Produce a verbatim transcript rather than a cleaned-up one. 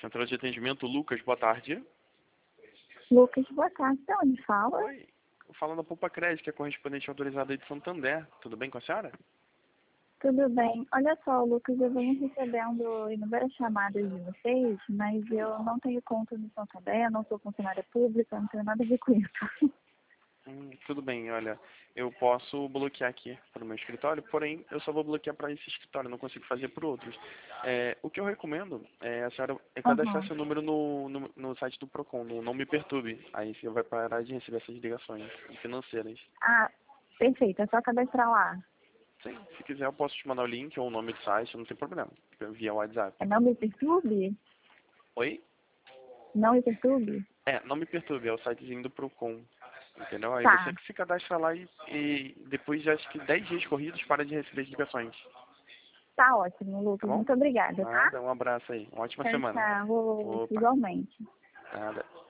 Central de atendimento, Lucas, boa tarde. Lucas, boa tarde. De onde fala? Oi, falando da Poupa Crédito, que é correspondente autorizada aí de Santander. Tudo bem com a senhora? Tudo bem. Olha só, Lucas, eu venho recebendo inúmeras chamadas de vocês, mas eu não tenho conta no Santander, não sou funcionária pública, não tenho nada a ver com isso. Hum, tudo bem, olha, eu posso bloquear aqui para o meu escritório, porém eu só vou bloquear para esse escritório, não consigo fazer para outros. É, o que eu recomendo é a senhora é cadastrar Uhum. seu número no, no, no site do Procon, no Não Me Perturbe. Aí você vai parar de receber essas ligações financeiras. Ah, perfeito. É só cadastrar lá. Sim, se quiser eu posso te mandar o link ou o nome do site, não tem problema, via WhatsApp. É Não Me Perturbe? Oi? Não Me Perturbe? É, Não Me Perturbe, é o sitezinho do Procon. Entendeu? Aí você Tá. que se cadastra lá e, e depois de acho que dez dias corridos para de receber as ligações. Tá ótimo, Tá Lucas. bom? Muito obrigada, tá? Nada, um abraço aí. Uma ótima Tchau, semana. tchau. Opa, Igualmente. nada.